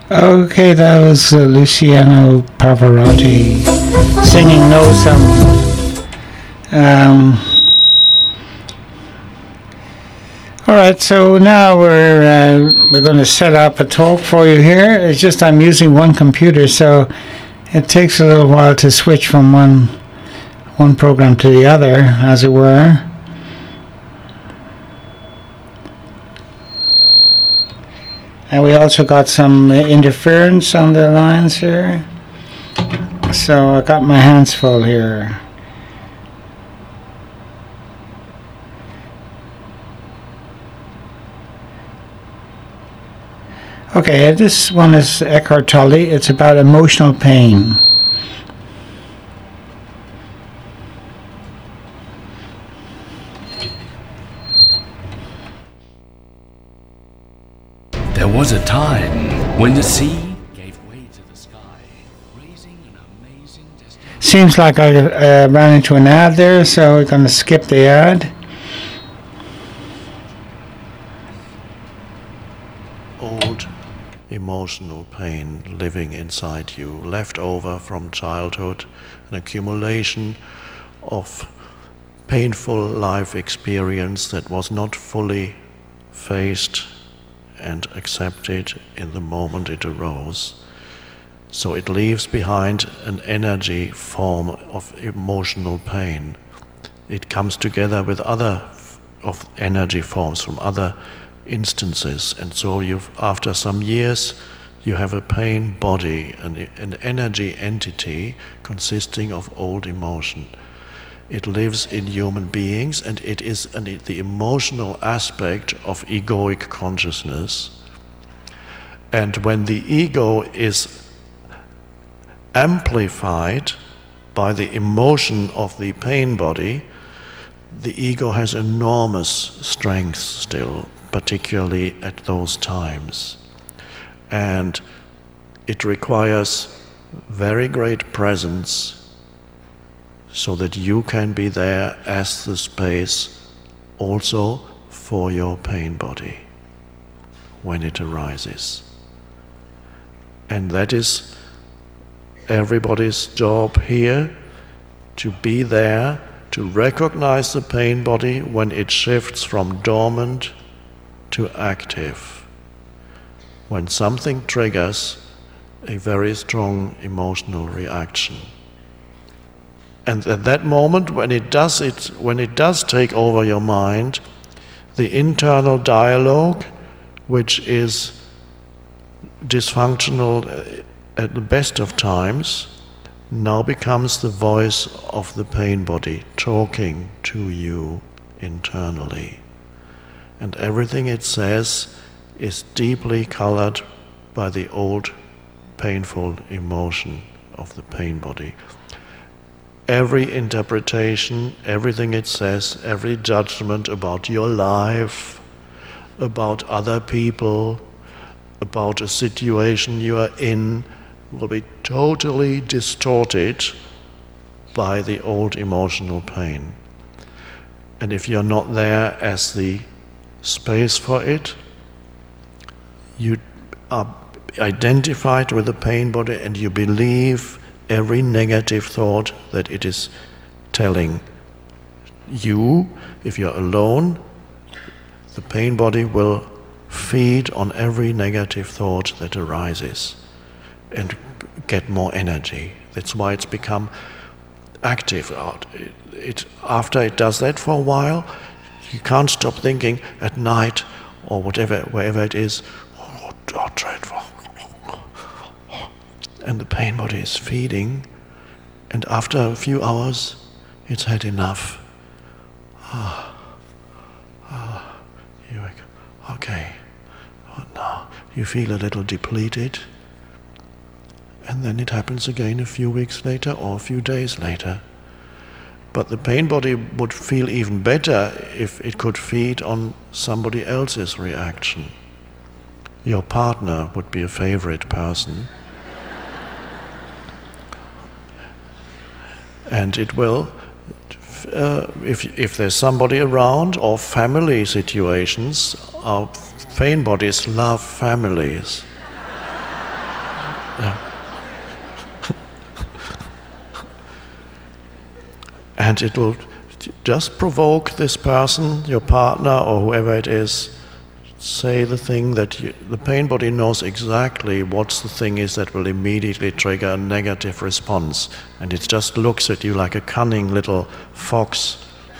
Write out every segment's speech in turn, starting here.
Okay, that was Luciano Pavarotti singing No Song. All right, so now we're going to set up a talk for you here. It's just I'm using one computer, so it takes a little while to switch from one program to the other, as it were. And we also got some interference on the lines here. So I got my hands full here. Okay, this one is Eckhart Tolle. It's about emotional pain. There was a time when the sea gave way to the sky, raising an amazing destination. Seems like I ran into an ad there, so we're going to skip the ad. Old emotional pain living inside you, left over from childhood, an accumulation of painful life experience that was not fully faced and accepted in the moment it arose. So it leaves behind an energy form of emotional pain. It comes together with other of energy forms from other instances, and so after some years you have a pain body, an energy entity consisting of old emotion. It lives in human beings, and it is the emotional aspect of egoic consciousness. And when the ego is amplified by the emotion of the pain body, the ego has enormous strength still, particularly at those times. And it requires very great presence so that you can be there as the space also for your pain body when it arises. And that is everybody's job here, to be there, to recognize the pain body when it shifts from dormant to active, when something triggers a very strong emotional reaction. And at that moment, when it does take over your mind, the internal dialogue, which is dysfunctional at the best of times, now becomes the voice of the pain body talking to you internally. And everything it says is deeply colored by the old painful emotion of the pain body. Every interpretation, everything it says, every judgment about your life, about other people, about a situation you are in, will be totally distorted by the old emotional pain. And if you're not there as the space for it, you are identified with the pain body and you believe every negative thought that it is telling you. If you're alone, the pain body will feed on every negative thought that arises and get more energy. That's why it's become active. After it does that for a while, you can't stop thinking at night or whatever, wherever it is, oh, dreadful. And the pain body is feeding, and after a few hours, it's had enough. Okay. Now you feel a little depleted, and then it happens again a few weeks later or a few days later. But the pain body would feel even better if it could feed on somebody else's reaction. Your partner would be a favorite person. And it will, if there's somebody around, or family situations, our pain bodies love families. And it will just provoke this person, your partner or whoever it is, say the thing that the pain body knows exactly what the thing is that will immediately trigger a negative response. And it just looks at you like a cunning little fox.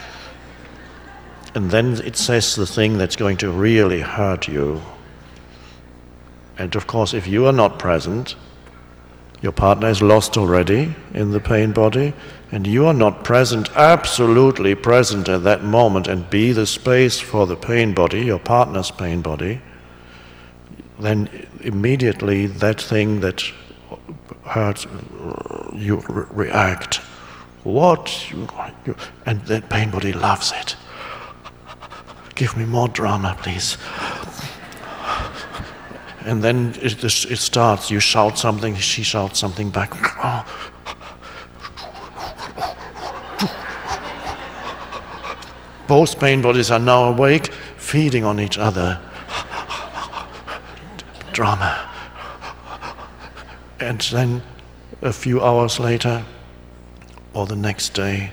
And then it says the thing that's going to really hurt you. And of course, if you are not present, your partner is lost already in the pain body, and you are not present, absolutely present at that moment, and be the space for the pain body, your partner's pain body, then immediately that thing that hurts, you react. What? And that pain body loves it. Give me more drama, please. And then it starts, you shout something, she shouts something back. Both pain bodies are now awake, feeding on each other. Drama. And then a few hours later, or the next day,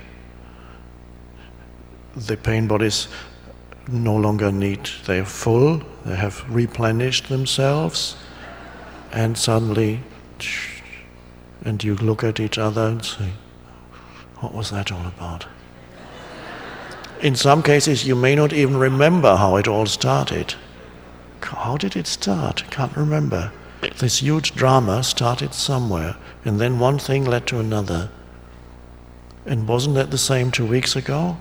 the pain bodies no longer need, they're full, they have replenished themselves, and suddenly, and you look at each other and say, what was that all about? In some cases, you may not even remember how it all started. How did it start? Can't remember. This huge drama started somewhere, and then one thing led to another. And wasn't that the same 2 weeks ago?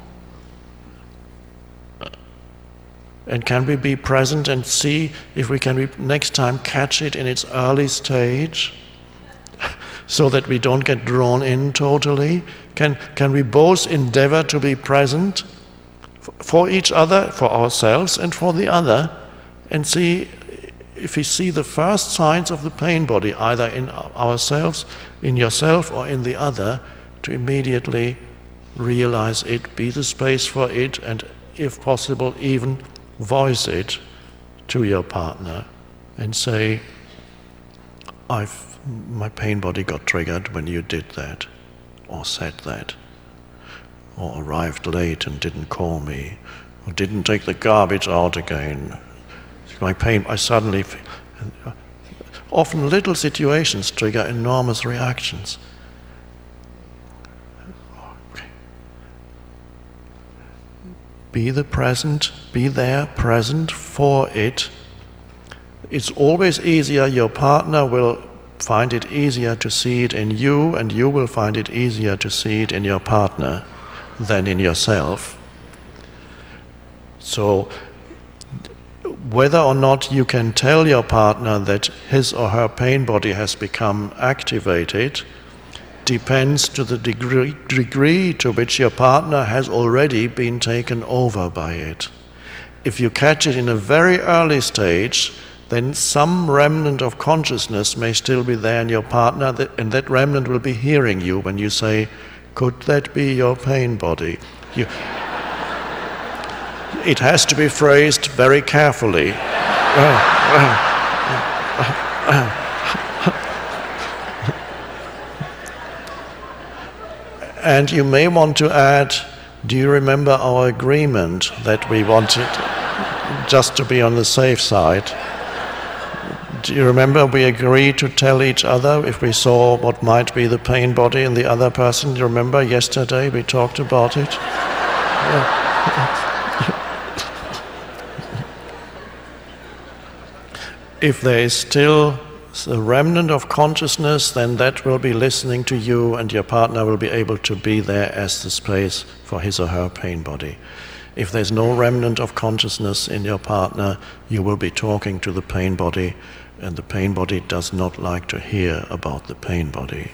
And can we be present and see if we can next time catch it in its early stage so that we don't get drawn in totally? Can we both endeavor to be present for each other, for ourselves and for the other, and see if we see the first signs of the pain body, either in ourselves, in yourself or in the other, to immediately realize it, be the space for it, and if possible even voice it to your partner and say, my pain body got triggered when you did that, or said that, or arrived late and didn't call me, or didn't take the garbage out again. My pain, I suddenly feel, often little situations trigger enormous reactions. Be the present, be there, present for it. It's always easier, your partner will find it easier to see it in you, and you will find it easier to see it in your partner than in yourself. So, whether or not you can tell your partner that his or her pain body has become activated depends to the degree to which your partner has already been taken over by it. If you catch it in a very early stage, then some remnant of consciousness may still be there in your partner, and that remnant will be hearing you when you say, could that be your pain body? It has to be phrased very carefully. And you may want to add, do you remember our agreement that we wanted, just to be on the safe side? Do you remember we agreed to tell each other if we saw what might be the pain body in the other person? Do you remember yesterday we talked about it? If there is still a remnant of consciousness, then that will be listening to you, and your partner will be able to be there as the space for his or her pain body. If there's no remnant of consciousness in your partner, you will be talking to the pain body, and the pain body does not like to hear about the pain body.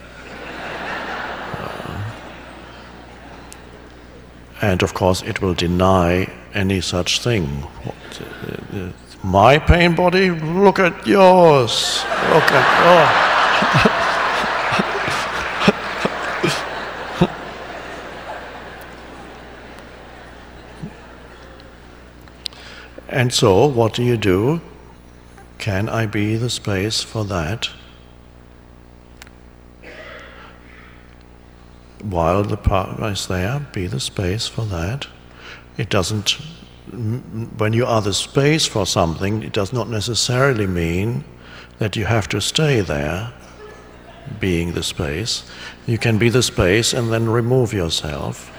And of course it will deny any such thing. My pain body, look at yours. Look at yours. And so, what do? Can I be the space for that? while the partner is there, be the space for that. It doesn't, when you are the space for something, it does not necessarily mean that you have to stay there, being the space. You can be the space and then remove yourself.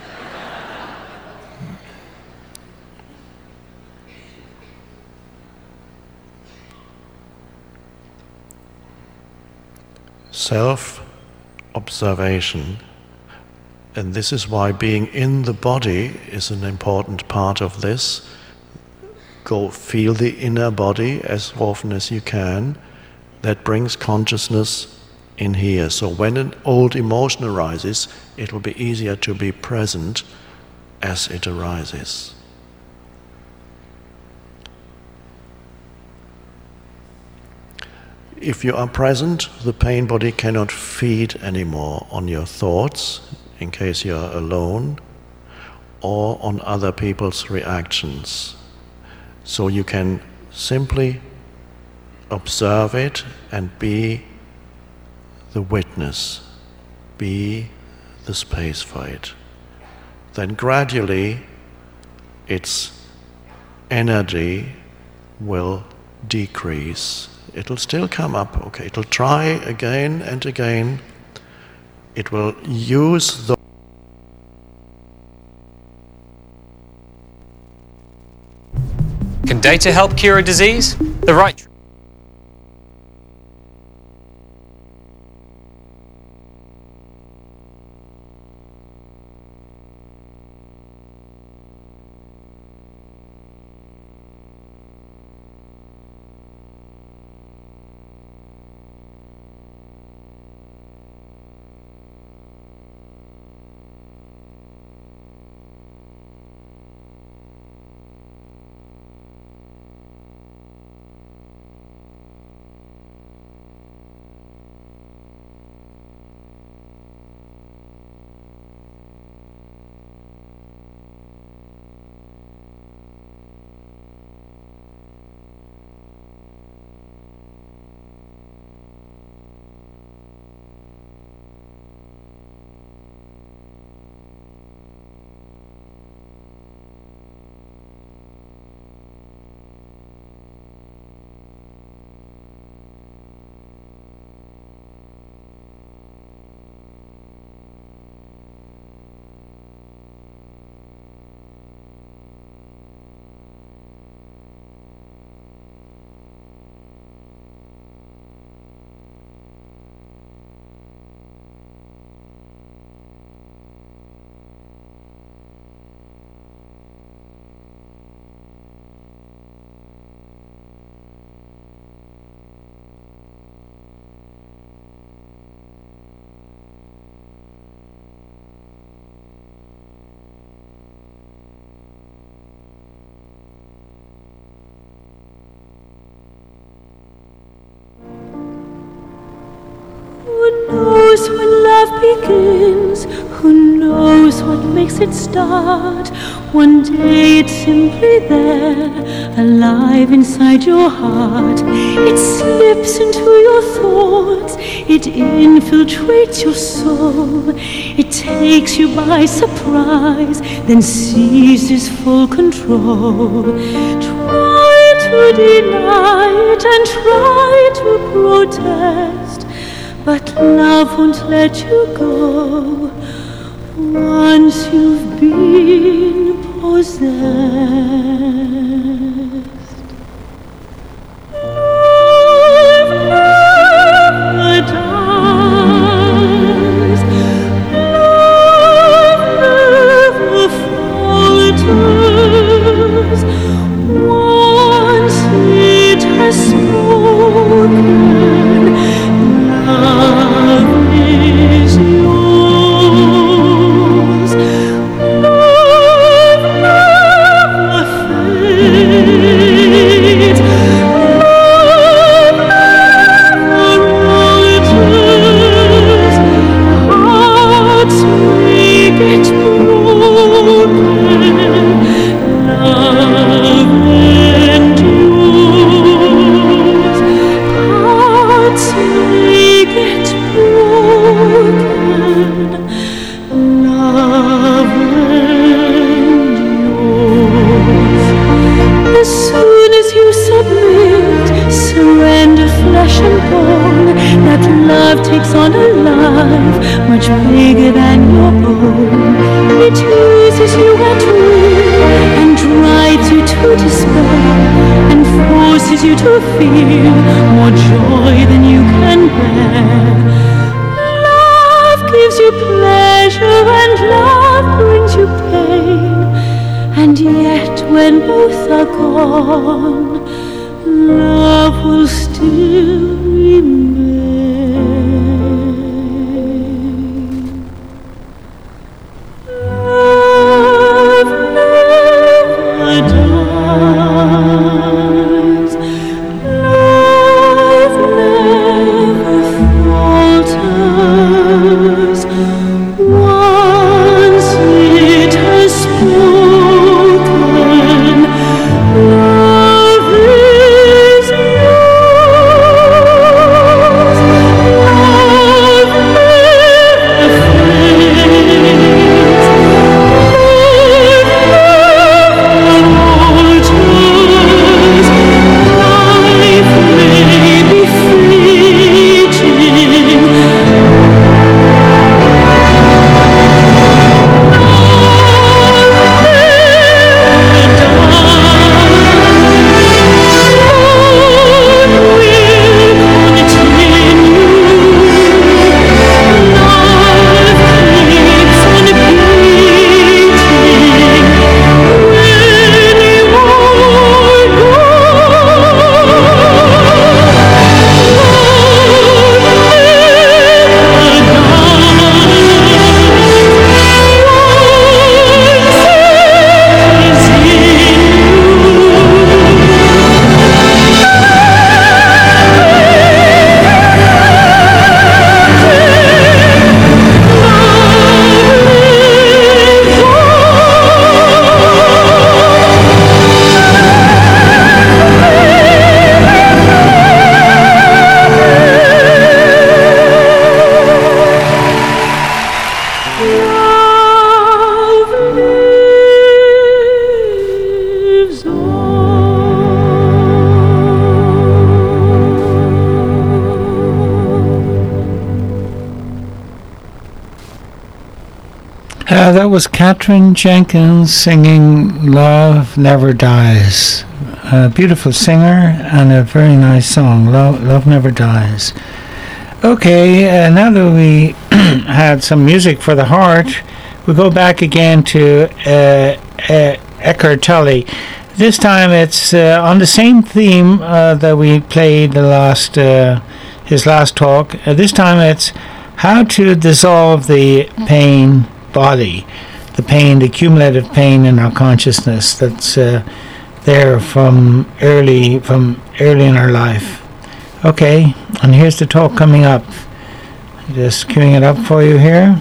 Self-observation, and this is why being in the body is an important part of this. Go feel the inner body as often as you can. That brings consciousness in here. So when an old emotion arises, it will be easier to be present as it arises. If you are present, the pain body cannot feed anymore on your thoughts, in case you are alone, or on other people's reactions. So you can simply observe it and be the witness, be the space for it. Then gradually its energy will decrease. It'll still come up, okay, it'll try again and again. It will use the Can data help cure a disease? The right When love begins, who knows what makes it start? One day it's simply there, alive inside your heart. It slips into your thoughts, it infiltrates your soul. It takes you by surprise, then seizes full control. Try to deny it and try to protest, but love won't let you go once you've been possessed. Love never dies. Love never falters. Once it has spoken, love is yours. Love never love takes on a life much bigger than your own. It uses you at will and drives you to despair and forces you to feel more joy than you can bear. Love gives you pleasure and love brings you pain, and yet when both are gone, love will still remain. Love never dies. Love never falters. Once it has spoken, love is yours. Love never fades. Love never alters. Life may be fleeting. That was Katherine Jenkins singing Love Never Dies. A beautiful singer and a very nice song, Love Never Dies. Okay, now that we had some music for the heart, we go back again to Eckhart Tolle. This time it's on the same theme that we played his last talk. This time it's how to dissolve the pain body, the pain, the cumulative pain in our consciousness that's there from early in our life. Okay, and here's the talk coming up. Just queuing it up for you here.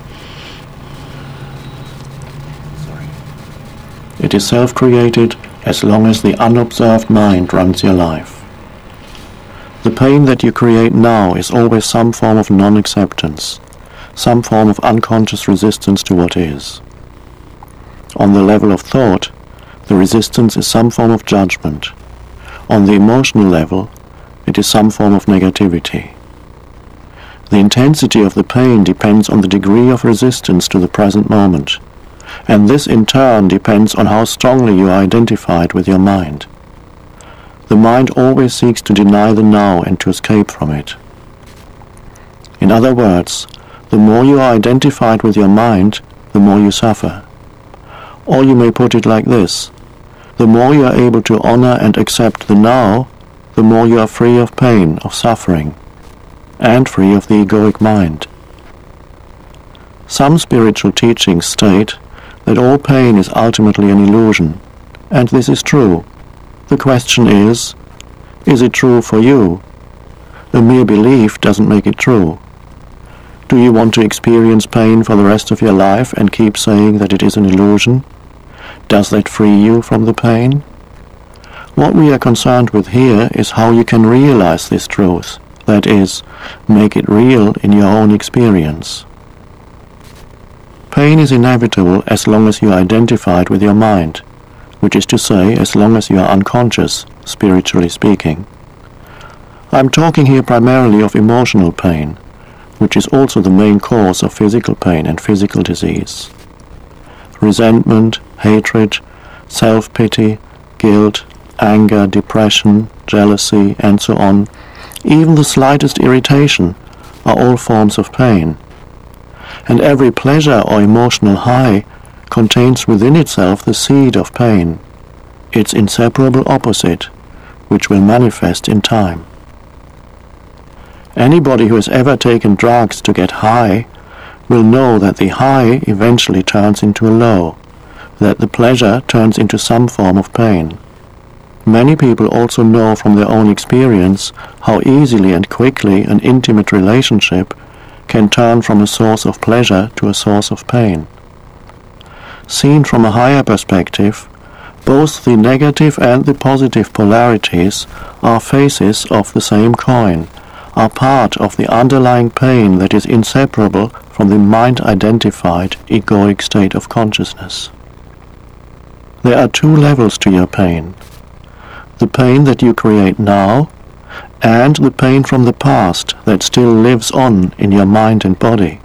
It is self-created as long as the unobserved mind runs your life. The pain that you create now is always some form of non-acceptance, some form of unconscious resistance to what is. On the level of thought, the resistance is some form of judgment. On the emotional level, it is some form of negativity. The intensity of the pain depends on the degree of resistance to the present moment, and this in turn depends on how strongly you are identified with your mind. The mind always seeks to deny the now and to escape from it. In other words, the more you are identified with your mind, the more you suffer. Or you may put it like this: the more you are able to honor and accept the now, the more you are free of pain, of suffering, and free of the egoic mind. Some spiritual teachings state that all pain is ultimately an illusion, and this is true. The question is it true for you? A mere belief doesn't make it true. Do you want to experience pain for the rest of your life and keep saying that it is an illusion? Does that free you from the pain? What we are concerned with here is how you can realize this truth, that is, make it real in your own experience. Pain is inevitable as long as you are identified with your mind, which is to say, as long as you are unconscious, spiritually speaking. I'm talking here primarily of emotional pain, which is also the main cause of physical pain and physical disease. Resentment, hatred, self-pity, guilt, anger, depression, jealousy, and so on, even the slightest irritation, are all forms of pain. And every pleasure or emotional high contains within itself the seed of pain, its inseparable opposite, which will manifest in time. Anybody who has ever taken drugs to get high will know that the high eventually turns into a low, that the pleasure turns into some form of pain. Many people also know from their own experience how easily and quickly an intimate relationship can turn from a source of pleasure to a source of pain. Seen from a higher perspective, both the negative and the positive polarities are faces of the same coin, are part of the underlying pain that is inseparable from the mind-identified egoic state of consciousness. There are two levels to your pain: the pain that you create now, and the pain from the past that still lives on in your mind and body.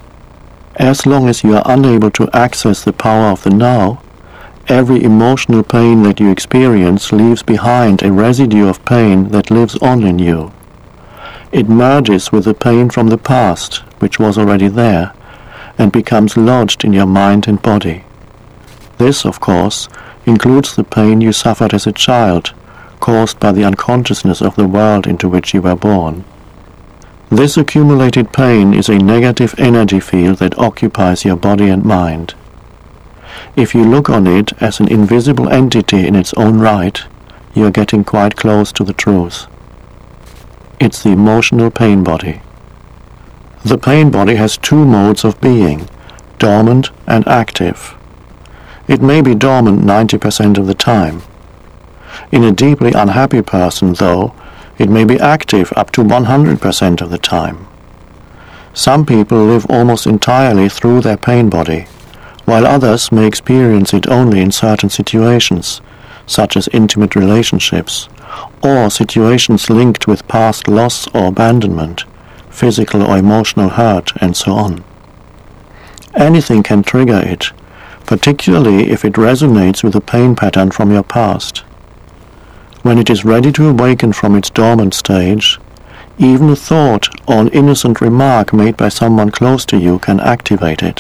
As long as you are unable to access the power of the now, every emotional pain that you experience leaves behind a residue of pain that lives on in you. It merges with the pain from the past, which was already there, and becomes lodged in your mind and body. This, of course, includes the pain you suffered as a child, caused by the unconsciousness of the world into which you were born. This accumulated pain is a negative energy field that occupies your body and mind. If you look on it as an invisible entity in its own right, you are getting quite close to the truth. It's the emotional pain body. The pain body has two modes of being, dormant and active. It may be dormant 90% of the time. In a deeply unhappy person, though, it may be active up to 100% of the time. Some people live almost entirely through their pain body, while others may experience it only in certain situations, such as intimate relationships, or situations linked with past loss or abandonment, physical or emotional hurt, and so on. Anything can trigger it, particularly if it resonates with a pain pattern from your past. When it is ready to awaken from its dormant stage, even a thought or an innocent remark made by someone close to you can activate it.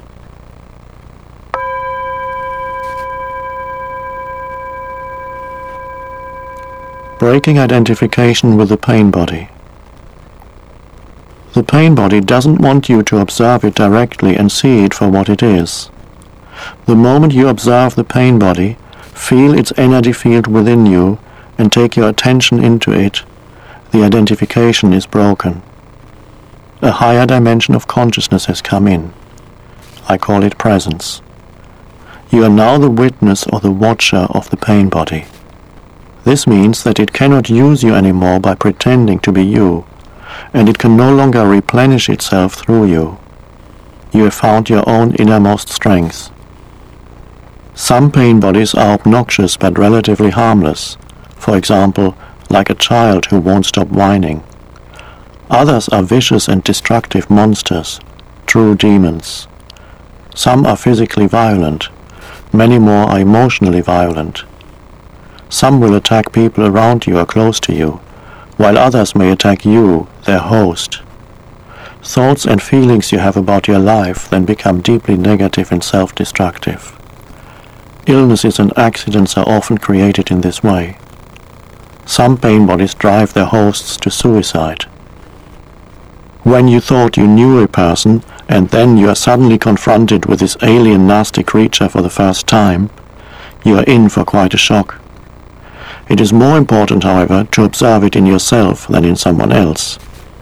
Breaking identification with the pain body. The pain body doesn't want you to observe it directly and see it for what it is. The moment you observe the pain body, feel its energy field within you, and take your attention into it, the identification is broken. A higher dimension of consciousness has come in. I call it presence. You are now the witness or the watcher of the pain body. This means that it cannot use you anymore by pretending to be you, and it can no longer replenish itself through you. You have found your own innermost strength. Some pain bodies are obnoxious but relatively harmless, for example, like a child who won't stop whining. Others are vicious and destructive monsters, true demons. Some are physically violent, many more are emotionally violent. Some will attack people around you or close to you, while others may attack you, their host. Thoughts and feelings you have about your life then become deeply negative and self-destructive. Illnesses and accidents are often created in this way. Some pain bodies drive their hosts to suicide. When you thought you knew a person, and then you are suddenly confronted with this alien nasty creature for the first time, you are in for quite a shock. It is more important, however, to observe it in yourself than in someone else.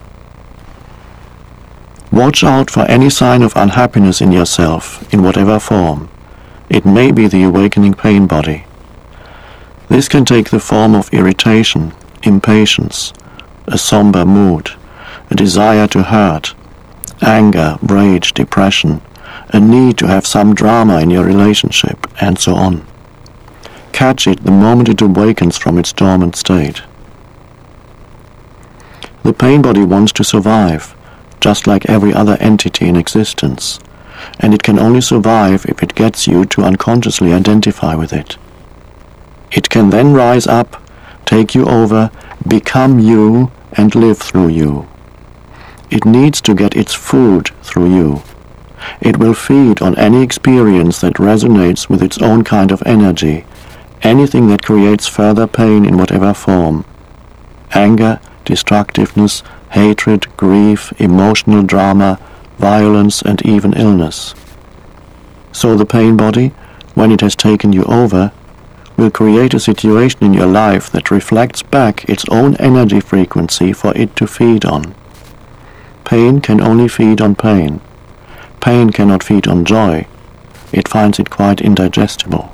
Watch out for any sign of unhappiness in yourself, in whatever form. It may be the awakening pain body. This can take the form of irritation, impatience, a somber mood, a desire to hurt, anger, rage, depression, a need to have some drama in your relationship, and so on. Catch it the moment it awakens from its dormant state. The pain body wants to survive, just like every other entity in existence, and it can only survive if it gets you to unconsciously identify with it. It can then rise up, take you over, become you, and live through you. It needs to get its food through you. It will feed on any experience that resonates with its own kind of energy, anything that creates further pain in whatever form. Anger, destructiveness, hatred, grief, emotional drama, violence, and even illness. So the pain body, when it has taken you over, will create a situation in your life that reflects back its own energy frequency for it to feed on. Pain can only feed on pain. Pain cannot feed on joy. It finds it quite indigestible.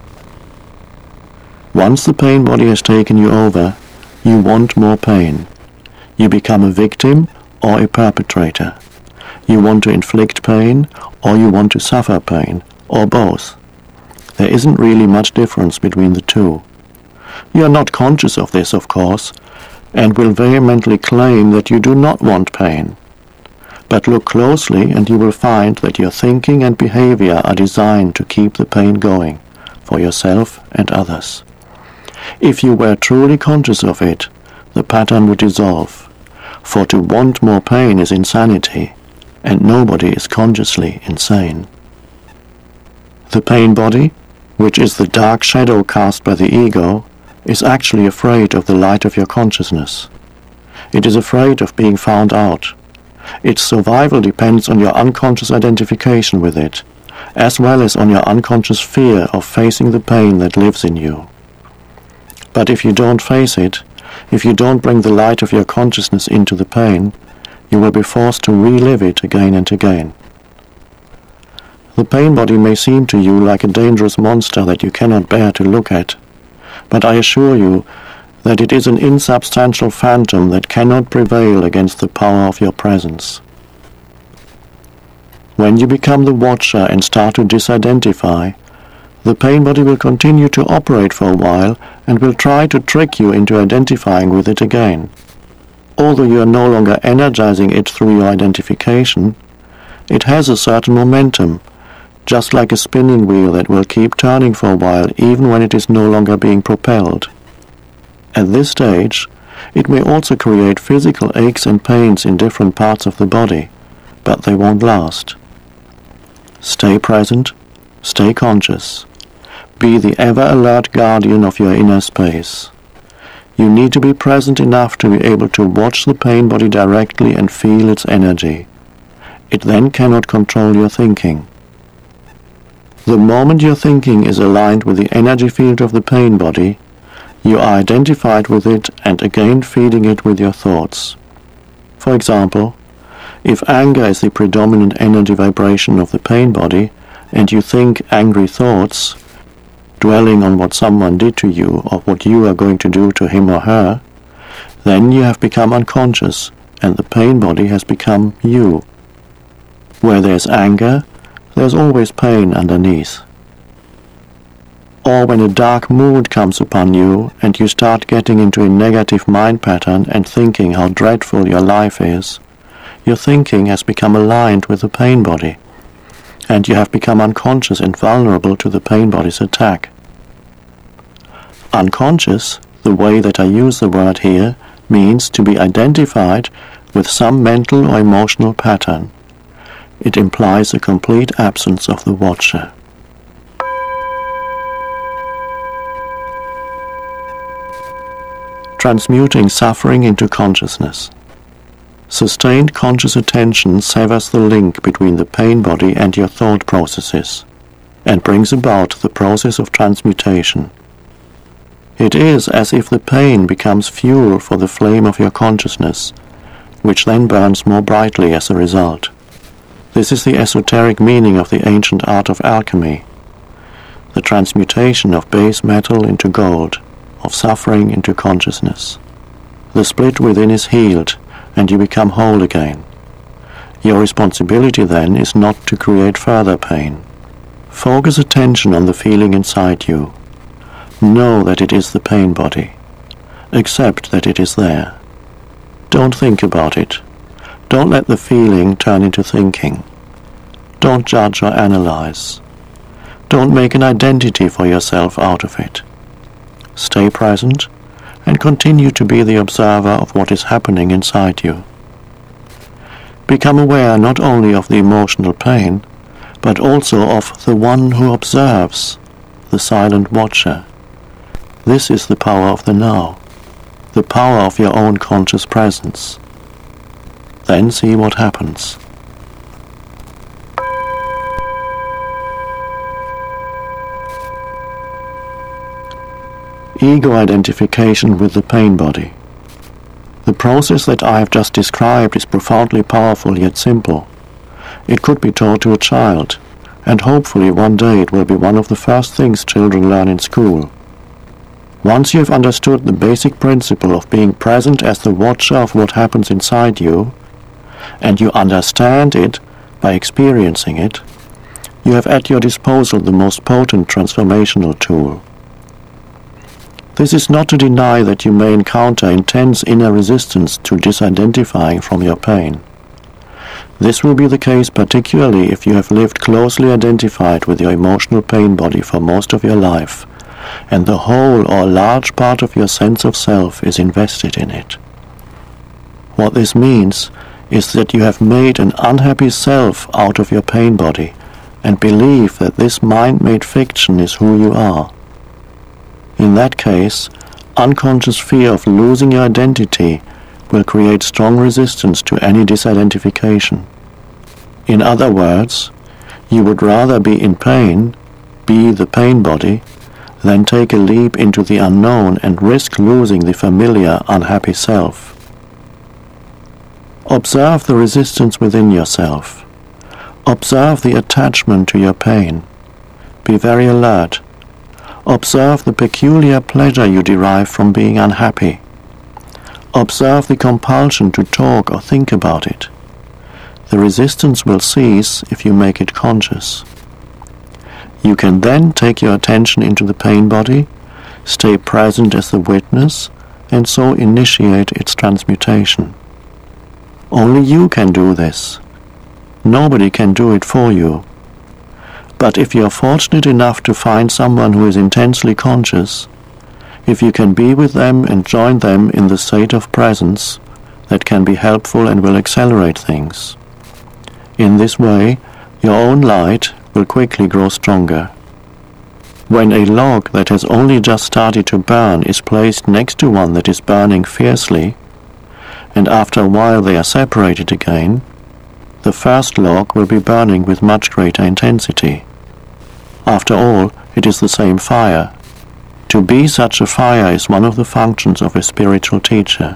Once the pain body has taken you over, you want more pain. You become a victim or a perpetrator. You want to inflict pain, or you want to suffer pain, or both. There isn't really much difference between the two. You are not conscious of this, of course, and will vehemently claim that you do not want pain. But look closely and you will find that your thinking and behavior are designed to keep the pain going, for yourself and others. If you were truly conscious of it, the pattern would dissolve, for to want more pain is insanity, and nobody is consciously insane. The pain body, which is the dark shadow cast by the ego, is actually afraid of the light of your consciousness. It is afraid of being found out. Its survival depends on your unconscious identification with it, as well as on your unconscious fear of facing the pain that lives in you. But if you don't face it, if you don't bring the light of your consciousness into the pain, you will be forced to relive it again and again. The pain body may seem to you like a dangerous monster that you cannot bear to look at, but I assure you that it is an insubstantial phantom that cannot prevail against the power of your presence. When you become the watcher and start to disidentify, the pain body will continue to operate for a while and will try to trick you into identifying with it again. Although you are no longer energizing it through your identification, it has a certain momentum, just like a spinning wheel that will keep turning for a while even when it is no longer being propelled. At this stage, it may also create physical aches and pains in different parts of the body, but they won't last. Stay present, stay conscious. Be the ever-alert guardian of your inner space. You need to be present enough to be able to watch the pain body directly and feel its energy. It then cannot control your thinking. The moment your thinking is aligned with the energy field of the pain body, you are identified with it and again feeding it with your thoughts. For example, if anger is the predominant energy vibration of the pain body, and you think angry thoughts, dwelling on what someone did to you or what you are going to do to him or her, then you have become unconscious and the pain body has become you. Where there's anger, there's always pain underneath. Or when a dark mood comes upon you and you start getting into a negative mind pattern and thinking how dreadful your life is, your thinking has become aligned with the pain body, and you have become unconscious and vulnerable to the pain body's attack. Unconscious, the way that I use the word here, means to be identified with some mental or emotional pattern. It implies a complete absence of the watcher. Transmuting suffering into consciousness. Sustained conscious attention severs the link between the pain body and your thought processes, and brings about the process of transmutation. It is as if the pain becomes fuel for the flame of your consciousness, which then burns more brightly as a result. This is the esoteric meaning of the ancient art of alchemy, the transmutation of base metal into gold, of suffering into consciousness. The split within is healed, and you become whole again. Your responsibility then is not to create further pain. Focus attention on the feeling inside you. Know that it is the pain body. Accept that it is there. Don't think about it. Don't let the feeling turn into thinking. Don't judge or analyze. Don't make an identity for yourself out of it. Stay present and continue to be the observer of what is happening inside you. Become aware not only of the emotional pain, but also of the one who observes, the silent watcher. This is the power of the now, the power of your own conscious presence. Then see what happens. Ego identification with the pain body. The process that I have just described is profoundly powerful yet simple. It could be taught to a child, and hopefully one day it will be one of the first things children learn in school. Once you have understood the basic principle of being present as the watcher of what happens inside you, and you understand it by experiencing it, you have at your disposal the most potent transformational tool. This is not to deny that you may encounter intense inner resistance to disidentifying from your pain. This will be the case particularly if you have lived closely identified with your emotional pain body for most of your life, and the whole or a large part of your sense of self is invested in it. What this means is that you have made an unhappy self out of your pain body, and believe that this mind-made fiction is who you are. In that case, unconscious fear of losing your identity will create strong resistance to any disidentification. In other words, you would rather be in pain, be the pain body, than take a leap into the unknown and risk losing the familiar, unhappy self. Observe the resistance within yourself. Observe the attachment to your pain. Be very alert. Observe the peculiar pleasure you derive from being unhappy. Observe the compulsion to talk or think about it. The resistance will cease if you make it conscious. You can then take your attention into the pain body, stay present as the witness, and so initiate its transmutation. Only you can do this. Nobody can do it for you. But if you are fortunate enough to find someone who is intensely conscious, if you can be with them and join them in the state of presence, that can be helpful and will accelerate things. In this way, your own light will quickly grow stronger. When a log that has only just started to burn is placed next to one that is burning fiercely, and after a while they are separated again, the first log will be burning with much greater intensity. After all, it is the same fire. To be such a fire is one of the functions of a spiritual teacher.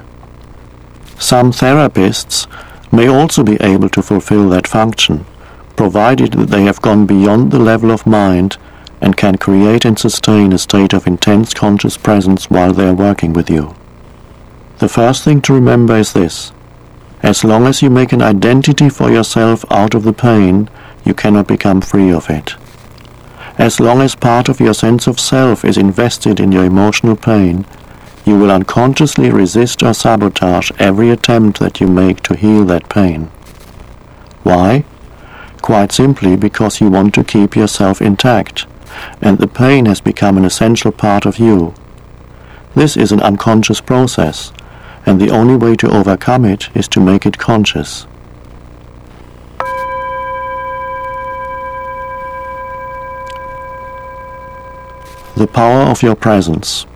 Some therapists may also be able to fulfill that function, provided that they have gone beyond the level of mind and can create and sustain a state of intense conscious presence while they are working with you. The first thing to remember is this: as long as you make an identity for yourself out of the pain, you cannot become free of it. As long as part of your sense of self is invested in your emotional pain, you will unconsciously resist or sabotage every attempt that you make to heal that pain. Why? Quite simply because you want to keep yourself intact, and the pain has become an essential part of you. This is an unconscious process, and the only way to overcome it is to make it conscious. The power of your presence.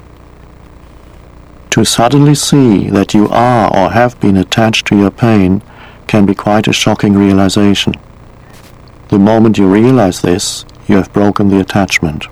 To suddenly see that you are or have been attached to your pain can be quite a shocking realization. The moment you realize this, you have broken the attachment.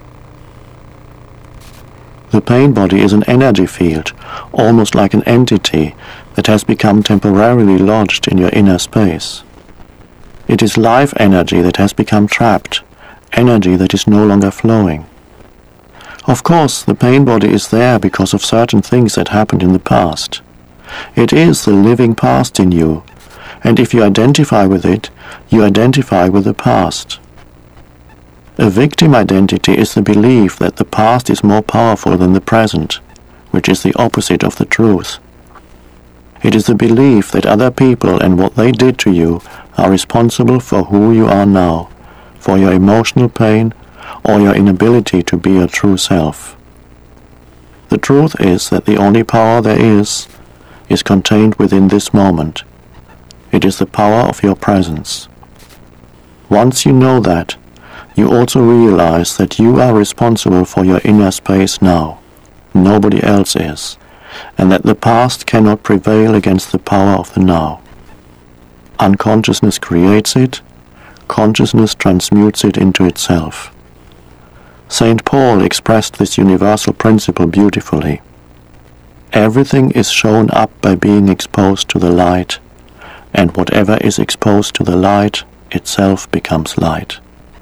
The pain body is an energy field, almost like an entity that has become temporarily lodged in your inner space. It is life energy that has become trapped, energy that is no longer flowing. Of course, the pain body is there because of certain things that happened in the past. It is the living past in you, and if you identify with it, you identify with the past. A victim identity is the belief that the past is more powerful than the present, which is the opposite of the truth. It is the belief that other people and what they did to you are responsible for who you are now, for your emotional pain or your inability to be your true self. The truth is that the only power there is contained within this moment. It is the power of your presence. Once you know that, you also realize that you are responsible for your inner space now. Nobody else is, and that the past cannot prevail against the power of the now. Unconsciousness creates it, consciousness transmutes it into itself. St. Paul expressed this universal principle beautifully. Everything is shown up by being exposed to the light, and whatever is exposed to the light itself becomes light.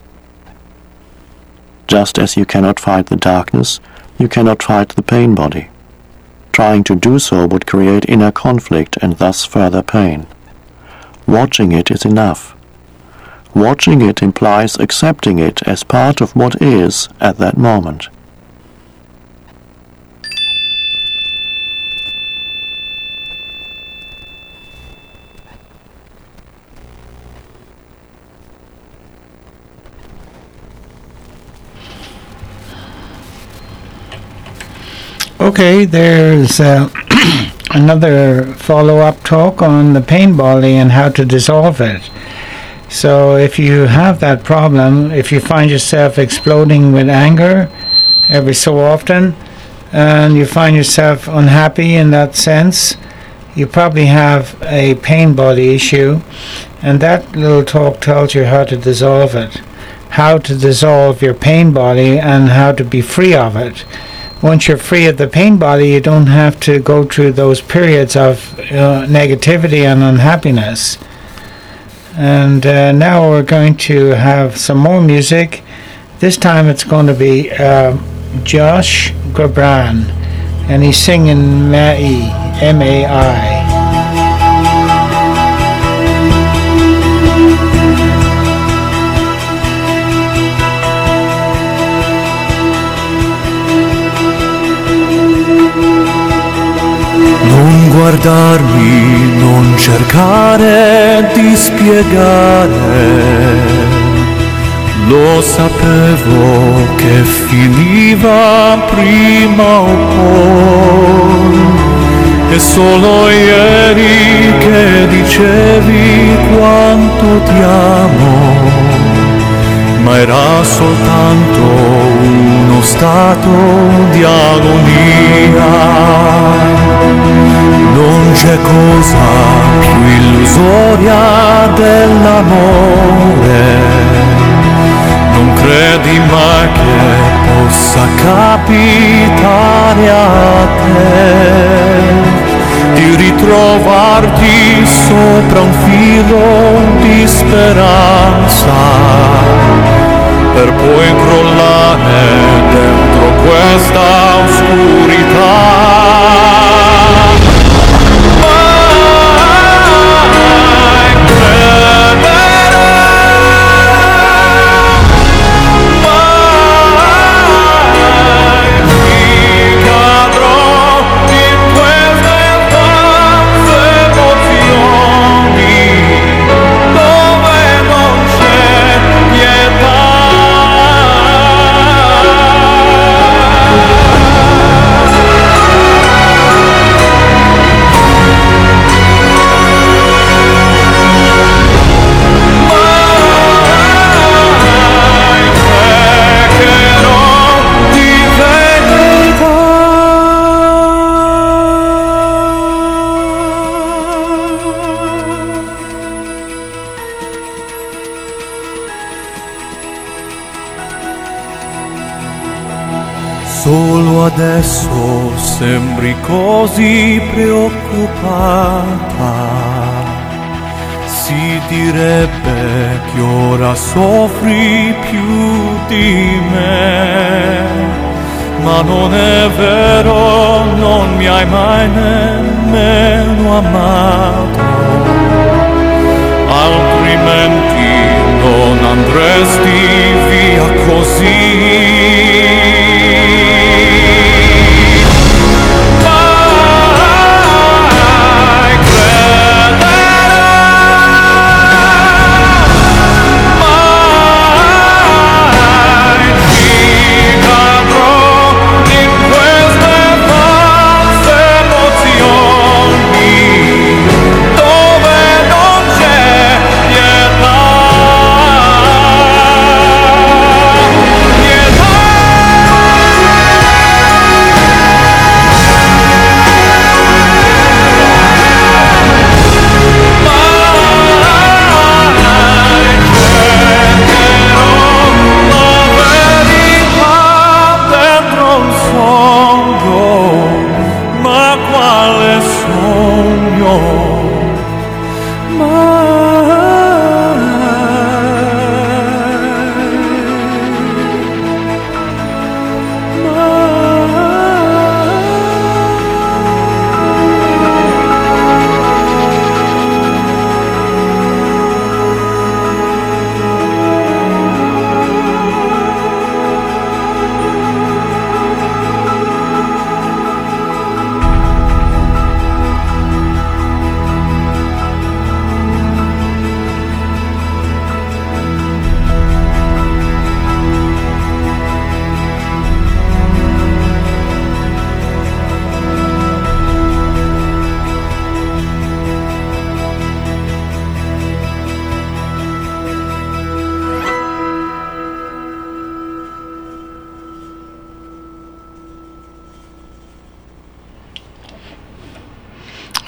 Just as you cannot fight the darkness, you cannot fight the pain body. Trying to do so would create inner conflict and thus further pain. Watching it is enough. Watching it implies accepting it as part of what is at that moment. Okay, there's another follow-up talk on the pain body and how to dissolve it. So if you have that problem, if you find yourself exploding with anger every so often, and you find yourself unhappy in that sense, you probably have a pain body issue, and that little talk tells you how to dissolve it, how to dissolve your pain body and how to be free of it. Once you're free of the pain body, you don't have to go through those periods of negativity and unhappiness. And now we're going to have some more music. This time it's going to be Josh Gabran, and he's singing Mai, M-A-I. Non guardarmi, non cercare di spiegare, lo sapevo che finiva prima o poi, e solo ieri che dicevi quanto ti amo, ma era soltanto uno stato di agonia. Non c'è cosa più illusoria dell'amore, non credi mai che possa capitare a te di ritrovarti sopra un filo di speranza, per poi crollare dentro questa oscurità. Solo adesso sembri così preoccupata, si direbbe che ora soffri più di me, ma non è vero, non mi hai mai nemmeno amato, altrimenti non andresti via così. Mai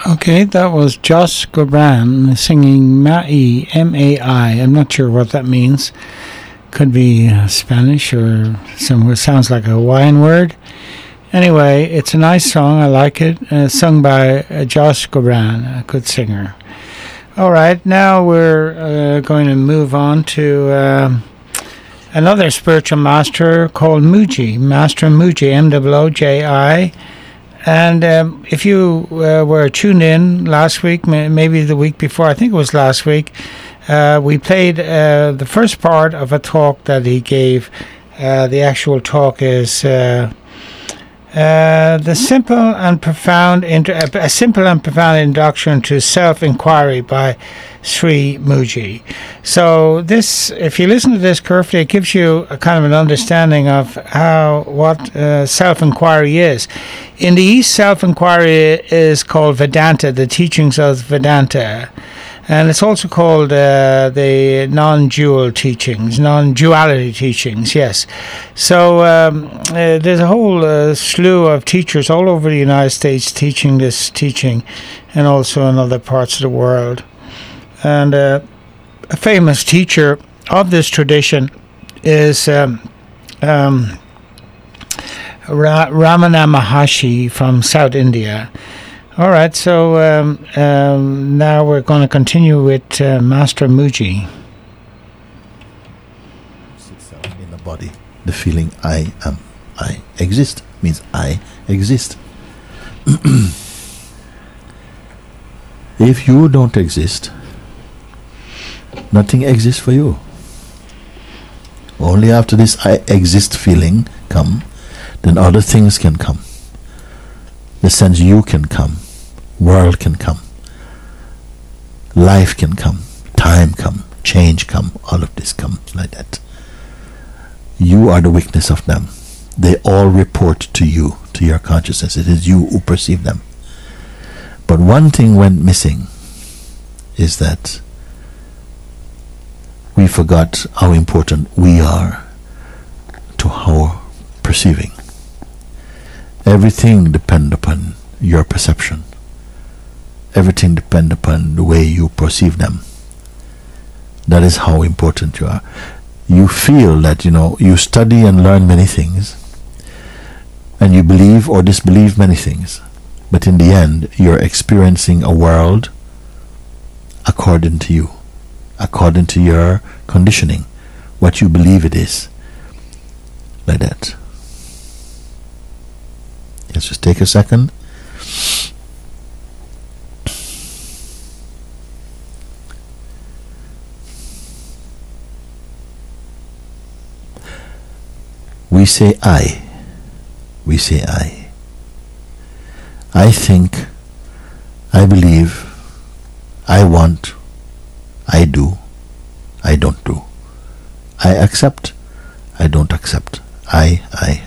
Okay, that was Josh Gobran singing Mai, M-A-I. I'm not sure what that means. Could be Spanish or somewhere. Sounds like a Hawaiian word. Anyway, it's a nice song. I like it. Sung by Josh Gobran, a good singer. All right, now we're going to move on to another spiritual master called Mooji, Master Mooji, M-O-O-J-I. And if you were tuned in last week, maybe the week before, I think it was last week, we played the first part of a talk that he gave. The actual talk is the simple and profound a simple and profound introduction to self-inquiry by Sri Mooji. So this, if you listen to this carefully, it gives you a kind of an understanding of what self-inquiry is. In the East, self-inquiry is called Vedanta, the teachings of Vedanta. And it's also called the non-dual teachings, non-duality teachings, yes. So there's a whole slew of teachers all over the United States teaching this teaching, and also in other parts of the world. And a famous teacher of this tradition is Ramana Maharshi from South India. All right, so now we're going to continue with Master Mooji. In the body, the feeling I am, I exist means I exist. If you don't exist, nothing exists for you. Only after this I exist feeling come, then other things can come. The sense you can come, world can come, life can come, time come, change come, all of this come like that. You are the witness of them. They all report to you, to your consciousness. It is you who perceive them. But one thing went missing is that we forgot how important we are to our perceiving. Everything depends upon your perception. Everything depends upon the way you perceive them. That is how important you are. You feel that, you study and learn many things, and you believe or disbelieve many things, but in the end, you're experiencing a world according to you, according to your conditioning, what you believe it is, like that. Let's just take a second. We say I. We say I. I think, I believe, I want, I do, I don't do. I accept, I don't accept. I.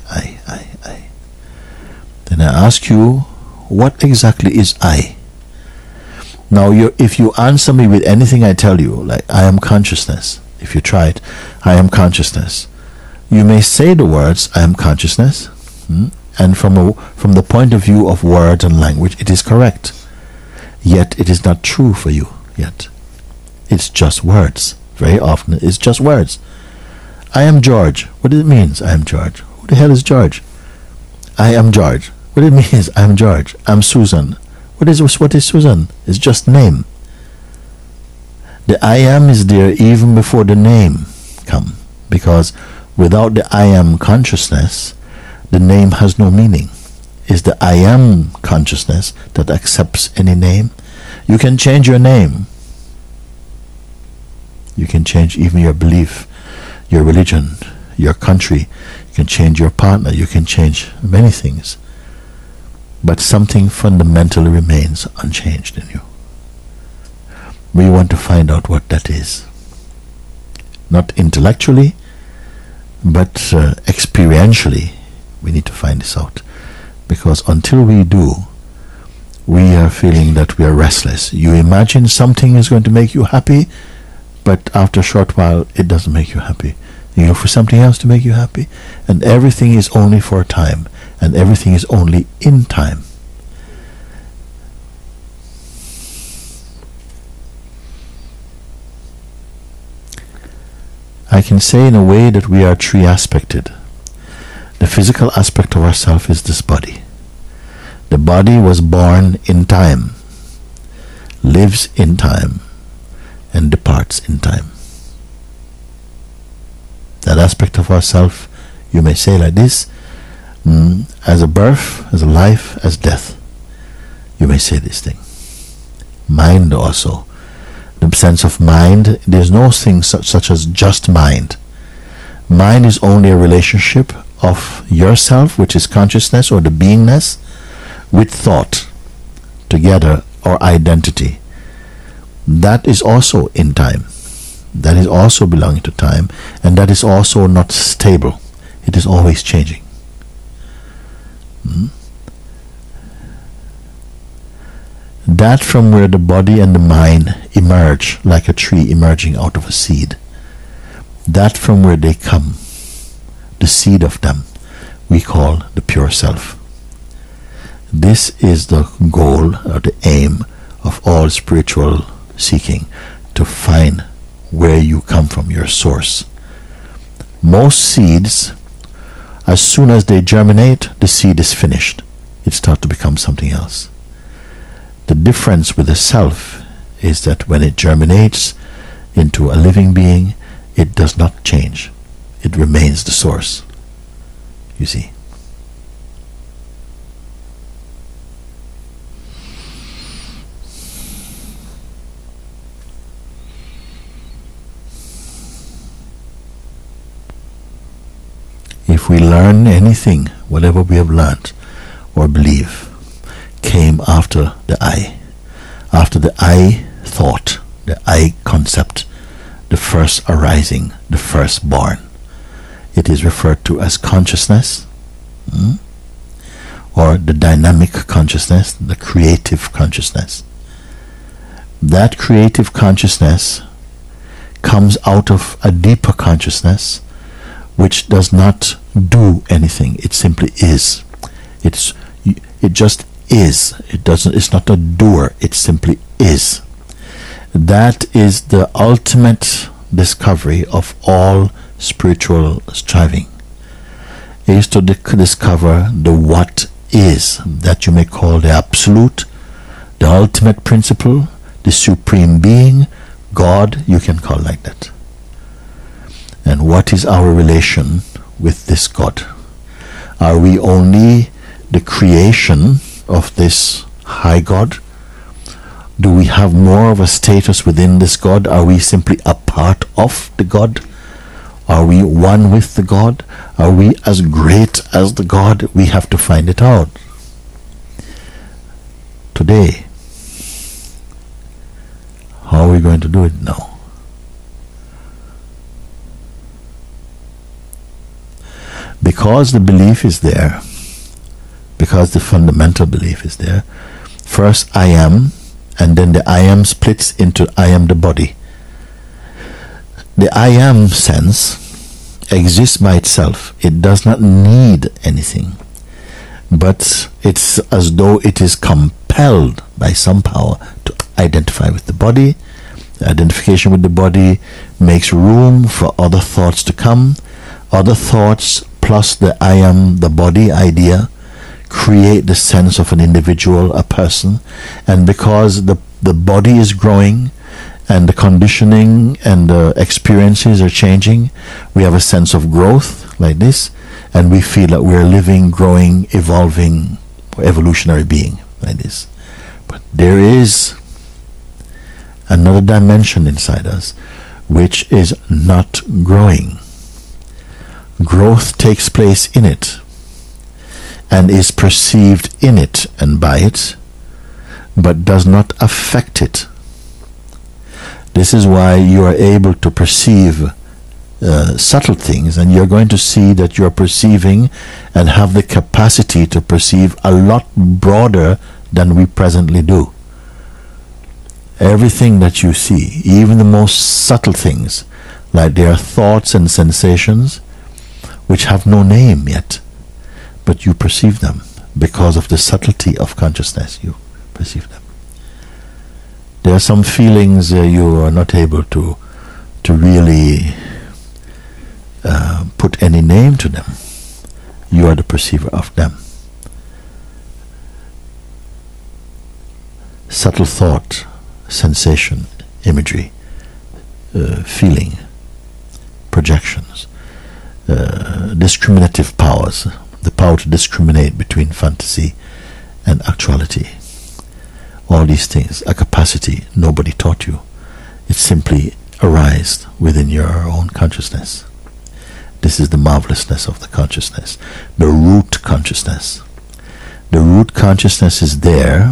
Then I ask you, what exactly is I? Now, if you answer me with anything I tell you, like I am consciousness, if you try it, I am consciousness, you may say the words, I am consciousness, and from the point of view of words and language, it is correct. Yet it is not true for you yet. It's just words. Very often it's just words. I am George. What does it mean, I am George? Who the hell is George? I am George. What it means, I am George. I'm Susan. What is Susan? It's just name. The I am is there even before the name come, because without the I am consciousness, the name has no meaning. It's the I am consciousness that accepts any name. You can change your name. You can change even your belief, your religion, your country. You can change your partner. You can change many things. But something fundamentally remains unchanged in you. We want to find out what that is. Not intellectually, but experientially, we need to find this out. Because until we do, we are feeling that we are restless. You imagine something is going to make you happy, but after a short while, it doesn't make you happy. You look for something else to make you happy, and everything is only for a time, and everything is only in time. I can say in a way that we are three-aspected. The physical aspect of ourself is this body. The body was born in time, lives in time, and departs in time. That aspect of ourself, you may say like this, as a birth, as a life, as death. You may say this thing. Mind also. The sense of mind, there's no thing such as just mind. Mind is only a relationship of yourself, which is consciousness or the beingness, with thought together, or identity. That is also in time. That is also belonging to time, and that is also not stable. It is always changing. That from where the body and the mind emerge, like a tree emerging out of a seed, that from where they come, the seed of them, we call the pure self. This is the goal or the aim of all spiritual seeking, to find where you come from, your source. Most seeds, as soon as they germinate, the seed is finished. It starts to become something else. The difference with the self is that when it germinates into a living being, it does not change. It remains the source. You see. If we learn anything, whatever we have learned or believe, came after the I. After the I thought, the I concept, the first arising, the first born. It is referred to as consciousness, or the dynamic consciousness, the creative consciousness. That creative consciousness comes out of a deeper consciousness, which does not do anything. It simply is. It just is. It's not a doer. It simply is. That is the ultimate discovery of all spiritual striving, is to discover the what is, that you may call the absolute, the ultimate principle, the supreme being, God, you can call like that. And what is our relation with this God? Are we only the creation of this high God? Do we have more of a status within this God? Are we simply a part of the God? Are we one with the God? Are we as great as the God? We have to find it out. Today, how are we going to do it now? Because the belief is there, because the fundamental belief is there, first I am, and then the I am splits into I am the body. The I am sense exists by itself. It does not need anything, but it's as though it is compelled by some power to identify with the body. The identification with the body makes room for other thoughts to come. Other thoughts plus the I am the body idea create the sense of an individual, a person. And because the body is growing and the conditioning and the experiences are changing, we have a sense of growth like this, and we feel that we're living, growing, evolving, evolutionary being like this. But there is another dimension inside us which is not growing. Growth takes place in it and is perceived in it and by it, but does not affect it. This is why you are able to perceive subtle things, and you're going to see that you're perceiving and have the capacity to perceive a lot broader than we presently do. Everything that you see, even the most subtle things, like there are thoughts and sensations which have no name yet, but you perceive them because of the subtlety of consciousness. You perceive them. There are some feelings you are not able to really put any name to them. You are the perceiver of them. Subtle thought, sensation, imagery, feeling, projections, discriminative powers, the power to discriminate between fantasy and actuality. All these things, a capacity nobody taught you. It simply arises within your own consciousness. This is the marvelousness of the consciousness, the root consciousness. The root consciousness is there,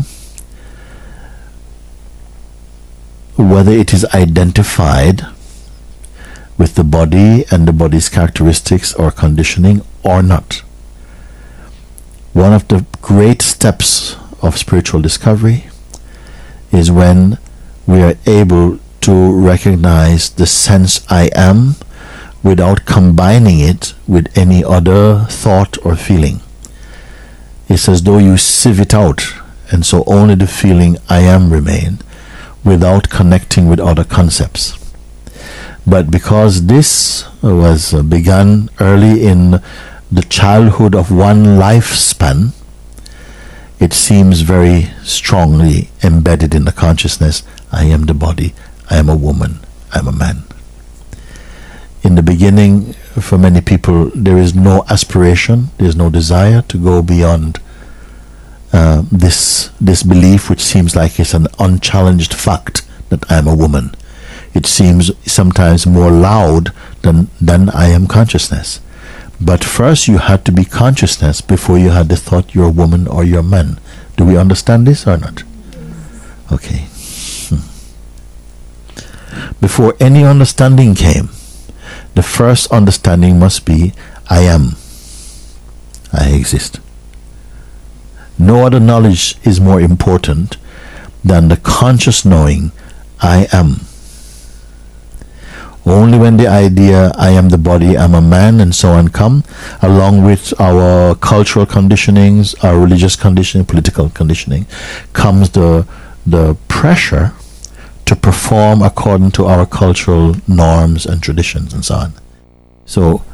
whether it is identified with the body and the body's characteristics or conditioning or not. One of the great steps of spiritual discovery is when we are able to recognize the sense I am without combining it with any other thought or feeling. It's as though you sieve it out, and so only the feeling I am remain without connecting with other concepts. But because this was begun early in the childhood of one lifespan, it seems very strongly embedded in the consciousness. I am the body, I am a woman, I am a man. In the beginning, for many people, there is no aspiration, there is no desire to go beyond this belief, which seems like it's an unchallenged fact that I am a woman. It seems sometimes more loud than I am consciousness. But first you had to be consciousness before you had the thought you're a woman or you're a man. Do we understand this or not? Okay. Before any understanding came, the first understanding must be I am. I exist. No other knowledge is more important than the conscious knowing I am. Only when the idea I am the body, I'm a man, and so on come, along with our cultural conditionings, our religious conditioning, political conditioning, comes the pressure to perform according to our cultural norms and traditions and so on. So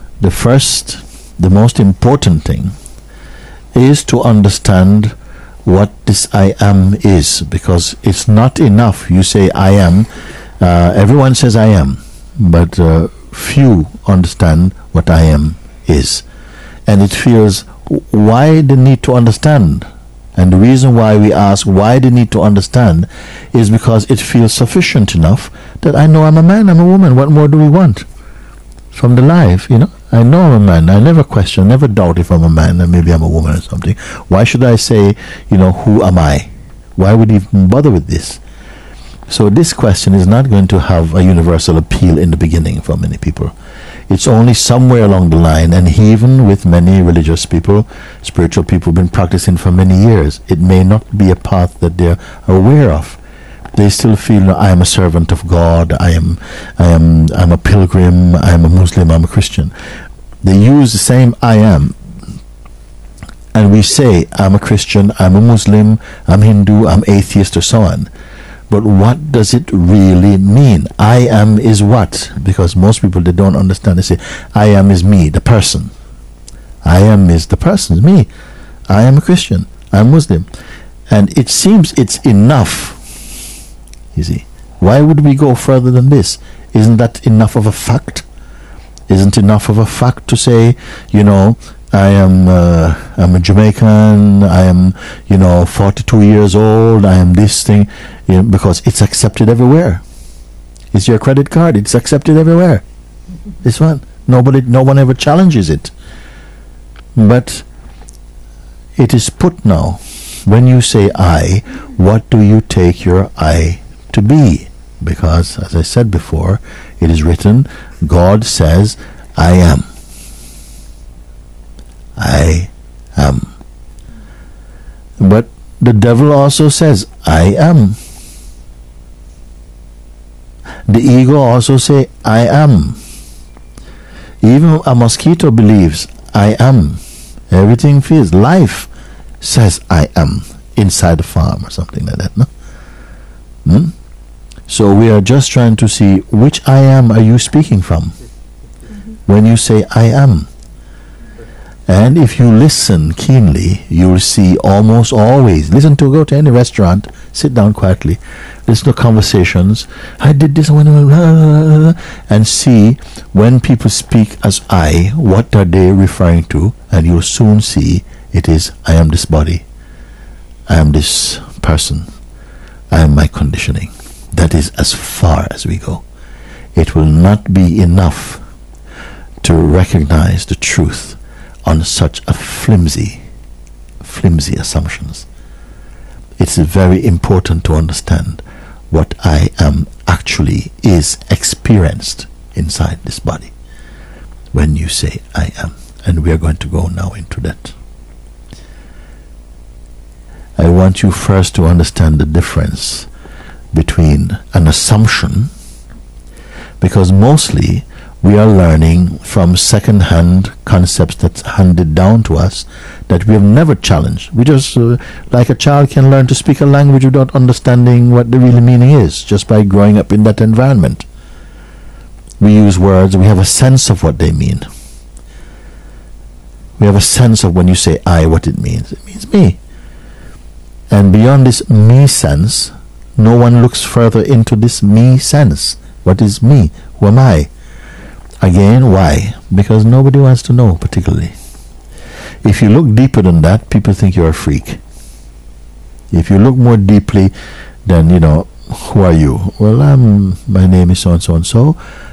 the most important thing is to understand what this I am is, because it's not enough you say I am. Everyone says I am, but few understand what I am is. And it feels, why the need to understand? And the reason why we ask why the need to understand is because it feels sufficient enough that I know I'm a man, I'm a woman. What more do we want from the life, you know? I know I'm a man. I never question, never doubt if I'm a man and maybe I'm a woman or something. Why should I say, who am I? Why would you even bother with this? So this question is not going to have a universal appeal in the beginning for many people. It's only somewhere along the line, and even with many religious people, spiritual people, been practicing for many years, it may not be a path that they're aware of. They still feel, I am a servant of God, I'm a pilgrim, I'm a Muslim, I'm a Christian. They use the same I am, and we say, I'm a Christian, I'm a Muslim, I'm Hindu, I'm atheist, or so on. But what does it really mean? I am is what? Because most people, they don't understand. They say, I am is me, the person. I am is the person, me. I am a Christian. I'm Muslim. And it seems it's enough. You see, why would we go further than this? Isn't that enough of a fact? Isn't enough of a fact to say, I'm a Jamaican, I am, 42 years old, I am this thing, because it's accepted everywhere. It's your credit card, it's accepted everywhere. This one, no one ever challenges it. But it is put now, when you say I, what do you take your I to be? Because, as I said before, it is written, God says, I am. I am. But the devil also says, I am. The ego also say, I am. Even a mosquito believes, I am. Everything feels. Life says, I am, inside the farm or something like that, no? So we are just trying to see, which I am are you speaking from? when you say I am. And if you listen keenly, you will see almost always, go to any restaurant, sit down quietly, listen to conversations, I did this, and see when people speak as I, what are they referring to, and you'll soon see it is, I am this body, I am this person, I am my conditioning. That is as far as we go. It will not be enough to recognize the truth on such a flimsy assumptions. It's very important to understand what I am actually is experienced inside this body when you say I am. And we are going to go now into that. I want you first to understand the difference between an assumption, because mostly we are learning from second-hand concepts that's handed down to us that we have never challenged. We just, like a child can learn to speak a language without understanding what the real meaning is, just by growing up in that environment. We use words, we have a sense of what they mean. We have a sense of when you say I, what it means. It means me. And beyond this me sense, no one looks further into this me sense. What is me? Who am I? Again, why? Because nobody wants to know particularly. If you look deeper than that, people think you're a freak. If you look more deeply, then, who are you? Well, my name is so-and-so and so.